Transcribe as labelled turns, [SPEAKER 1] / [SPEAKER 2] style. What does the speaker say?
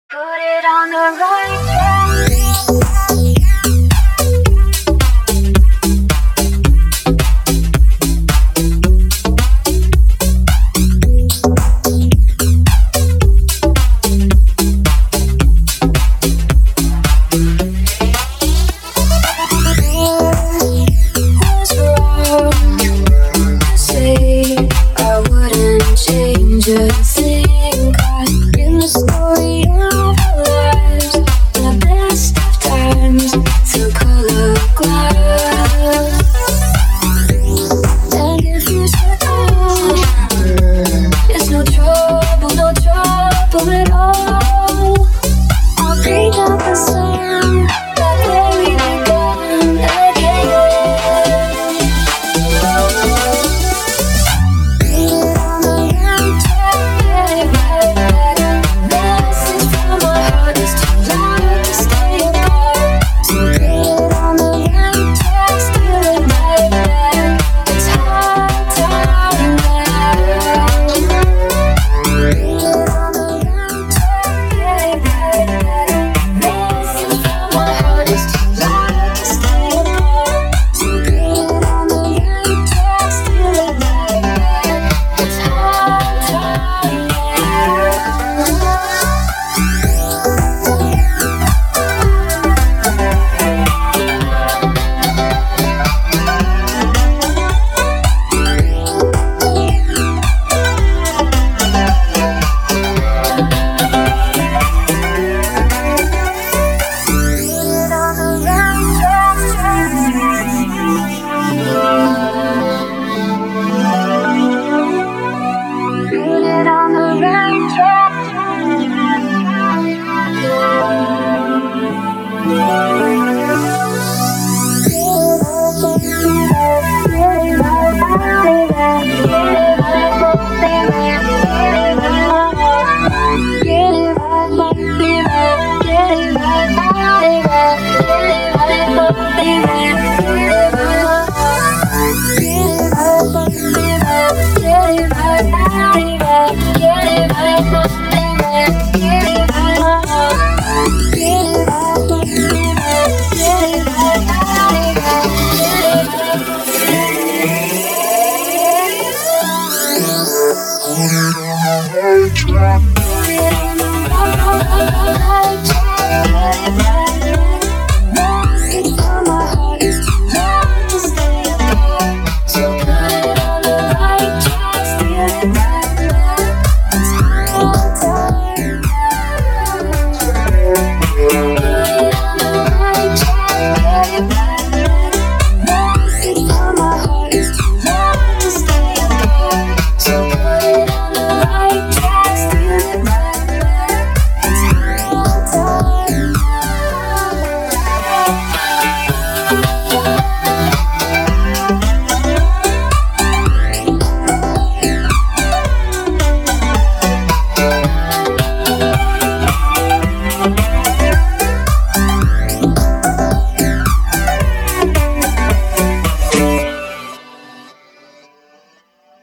[SPEAKER 1] Put it on the right track. Was wrong to say I wouldn't change a thing. Caught in the story of our lives, the best of times through color glass. And if you said, oh, it's no trouble, no trouble at all, I'll bring out the sun that way we began again. Get it on the right track, get it right back. Message from my heart is too loud to stay apart. So get it on the right track, steal it right back. It's high time now. Get it on the right track, get it right back. Message from my heart is too loud to stay apart. So get it on the right track, steal it right back. It's high time now. Get on the right track. Get it on the right track. Put it on the right track.